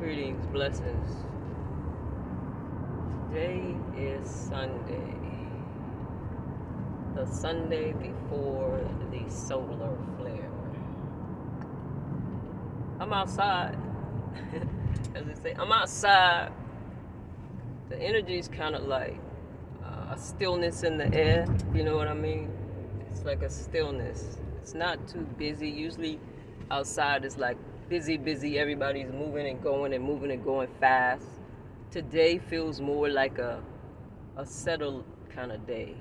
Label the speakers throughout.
Speaker 1: Greetings, blessings. Today is Sunday. The Sunday before the solar flare. I'm outside. As they say, I'm outside. The energy's kind of like a stillness in the air. You know what I mean? It's like a stillness. It's not too busy. Usually outside is like busy. Everybody's moving and going fast. Today feels more like a settled kind of day.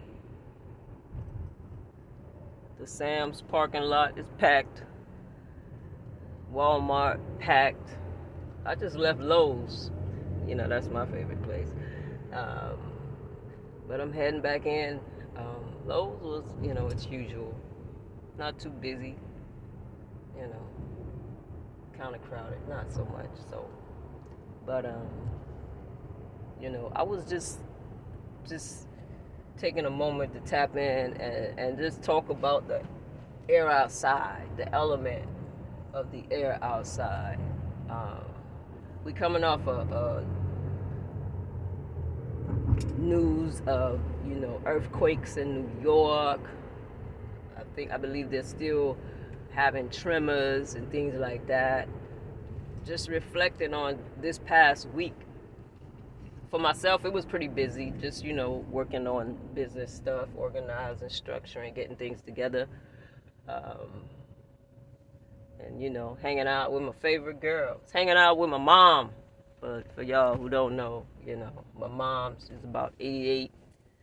Speaker 1: The Sam's parking lot is packed. Walmart packed. I just left Lowe's. You know, that's my favorite place. But I'm heading back in. Lowe's was, its usual. Not too busy. Kind of crowded. Not so much. So, but I was just taking a moment to tap in and just talk about the air outside, the element of the air outside. We coming off a news of earthquakes in New York. I believe they're still having tremors and things like that. Just reflecting on this past week. For myself, it was pretty busy, just, working on business stuff, organizing, structuring, getting things together. And, hanging out with my favorite girls. Hanging out with my mom. For y'all who don't know, my mom, she's about 88.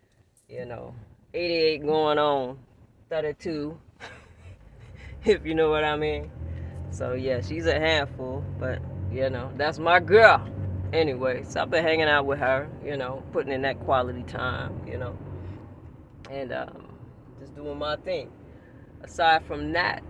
Speaker 1: 88 going on 32. If you know what I mean. So, yeah, she's a handful. But, that's my girl. Anyway, so I've been hanging out with her, putting in that quality time, and just doing my thing. Aside from that,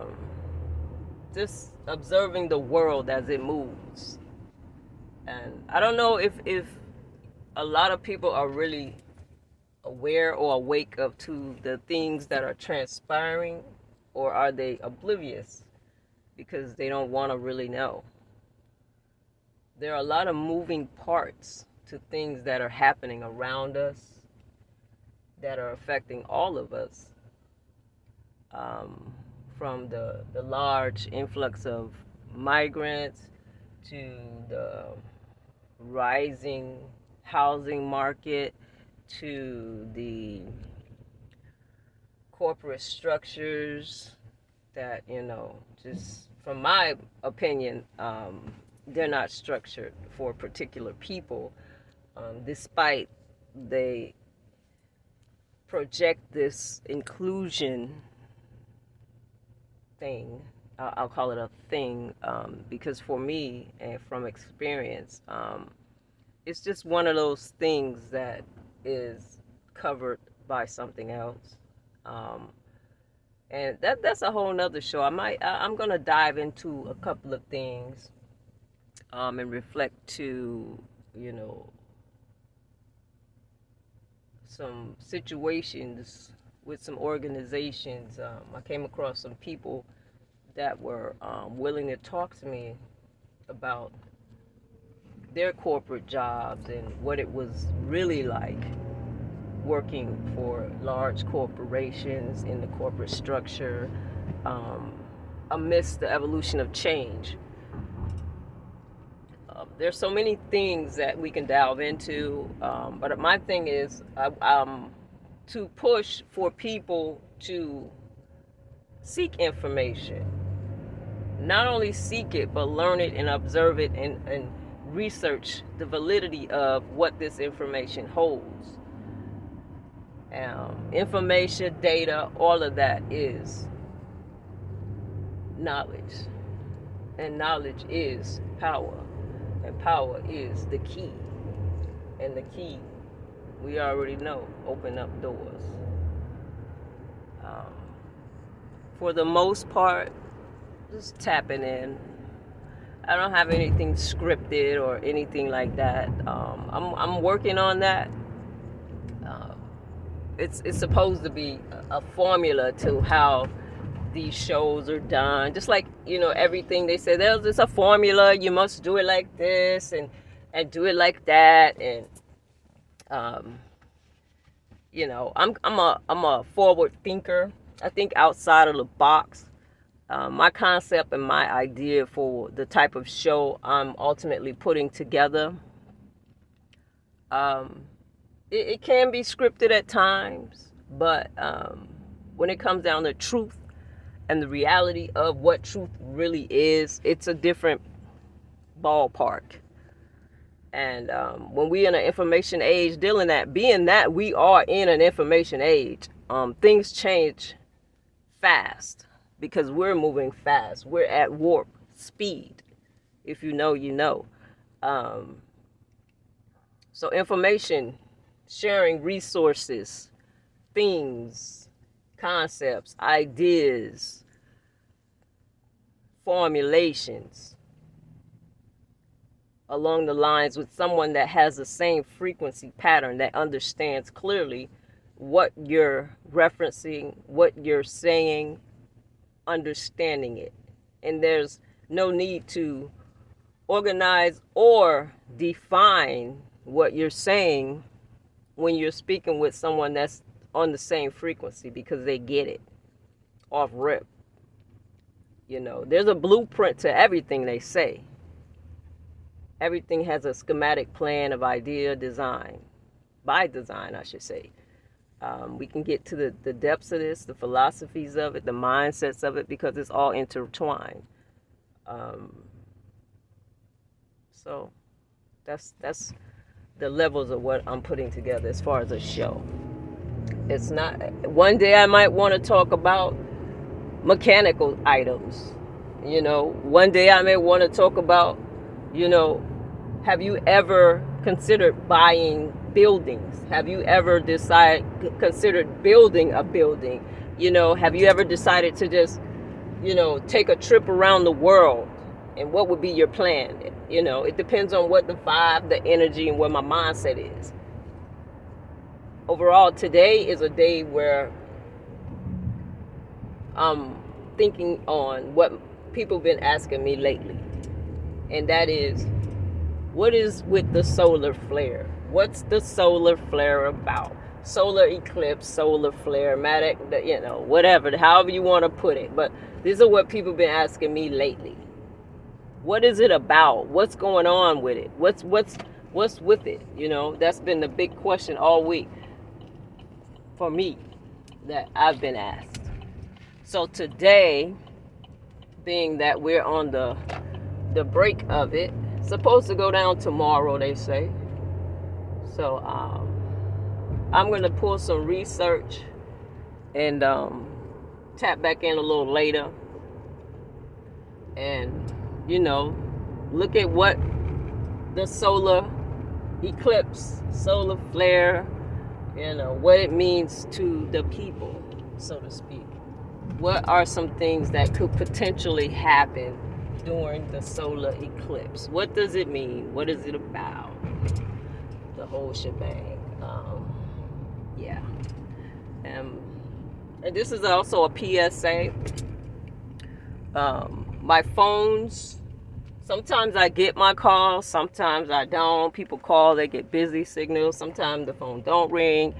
Speaker 1: just observing the world as it moves. And I don't know if a lot of people are really aware or awake to the things that are transpiring, or are they oblivious because they don't want to really know. There are a lot of moving parts to things that are happening around us that are affecting all of us. From the large influx of migrants to the rising housing market to the corporate structures that, just from my opinion, they're not structured for particular people, despite they project this inclusion thing. I'll call it a thing, because for me and from experience, it's just one of those things that is covered by something else. And that's a whole nother show. I'm gonna dive into a couple of things and reflect to, some situations with some organizations. I came across some people that were willing to talk to me about their corporate jobs and what it was really like working for large corporations in the corporate structure amidst the evolution of change. There's so many things that we can delve into, but my thing is to push for people to seek information. Not only seek it, but learn it and observe it and research the validity of what this information holds. Information, data, all of that is knowledge. And knowledge is power. And power is the key. And the key, we already know, open up doors. For the most part, just tapping in. I don't have anything scripted or anything like that. I'm working on that. It's supposed to be a formula to how these shows are done. Just like, everything they say, there's just a formula. You must do it like this and do it like that. And, I'm a forward thinker. I think outside of the box. My concept and my idea for the type of show I'm ultimately putting together, it can be scripted at times, but when it comes down to truth and the reality of what truth really is, it's a different ballpark. And when we're in an information age, being that we are in an information age, things change fast because we're moving fast. We're at warp speed. If you know, you know. So information, sharing resources, things, concepts, ideas, formulations along the lines with someone that has the same frequency pattern, that understands clearly what you're referencing, what you're saying, understanding it. And there's no need to organize or define what you're saying when you're speaking with someone that's on the same frequency, because they get it off rip. There's a blueprint to everything they say. Everything has a schematic plan of idea design, by design, I should say. We can get to the depths of this, the philosophies of it, the mindsets of it, because it's all intertwined. So that's the levels of what I'm putting together as far as a show. It's not, one day I might want to talk about mechanical items. One day I may want to talk about, have you ever considered buying buildings? Have you ever considered building a building? Have you ever decided to just, take a trip around the world? And what would be your plan? It depends on what the vibe, the energy, and what my mindset is. Overall, today is a day where I'm thinking on what people have been asking me lately. And that is, what is with the solar flare? What's the solar flare about? Solar eclipse, solar flare, whatever, however you want to put it. But these are what people have been asking me lately. What is it about? What's going on with it? What's with it? That's been the big question all week for me that I've been asked. So today, being that we're on the break of it, supposed to go down tomorrow, they say. So I'm going to pull some research and tap back in a little later and look at what the solar eclipse, solar flare, what it means to the people, so to speak. What are some things that could potentially happen during the solar eclipse? What does it mean? What is it about? The whole shebang. And this is also a PSA. My phones, sometimes I get my calls, sometimes I don't. People call, they get busy signals. Sometimes the phone don't ring.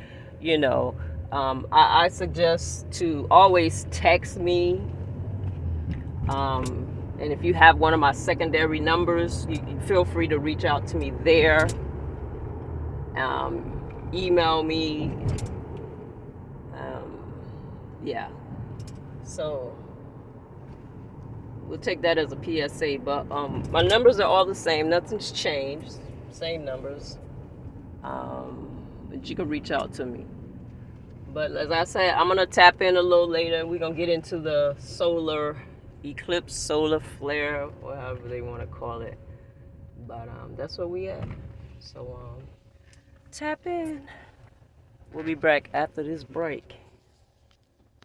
Speaker 1: I suggest to always text me. And if you have one of my secondary numbers, you feel free to reach out to me there. Email me. So we'll take that as a PSA. But my numbers are all the same. Nothing's changed. Same numbers. But you can reach out to me. But as I said, I'm going to tap in a little later. We're going to get into the solar eclipse, solar flare, or however they want to call it. But that's where we at. So tap in. We'll be back after this break.